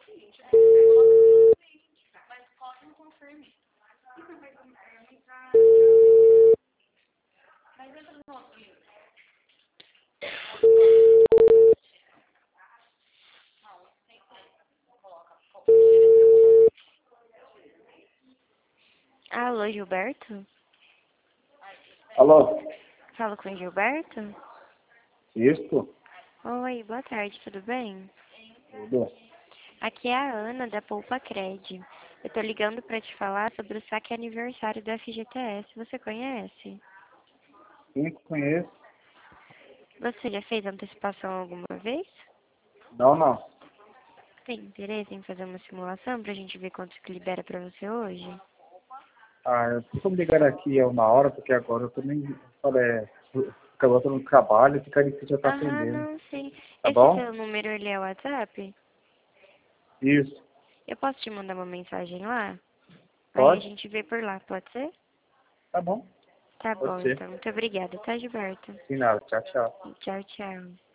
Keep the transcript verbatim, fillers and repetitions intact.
Alô, Gilberto? Alô? Falo com o Gilberto? Isso? Oi, boa tarde, tudo bem? Tudo. Aqui é a Ana, da Poupa Cred. Eu tô ligando pra te falar sobre o saque aniversário da F G T S. Você conhece? Sim, conheço. Você já fez antecipação alguma vez? Não, não. Tem interesse em fazer uma simulação pra gente ver quanto que libera pra você hoje? Ah, eu preciso me ligar aqui a uma hora, porque agora eu também falei, acabou todo no trabalho, fica difícil eu estar Ah, atendendo. não, sim. Tá Esse bom? seu número, ele é o WhatsApp? Isso. Eu posso te mandar uma mensagem lá? Aí a Pode? gente vê por lá, pode ser? Tá bom. Tá Pode bom, ser. então. Muito obrigada, tá, Gilberto? Sem nada. Tchau, tchau. Tchau, tchau.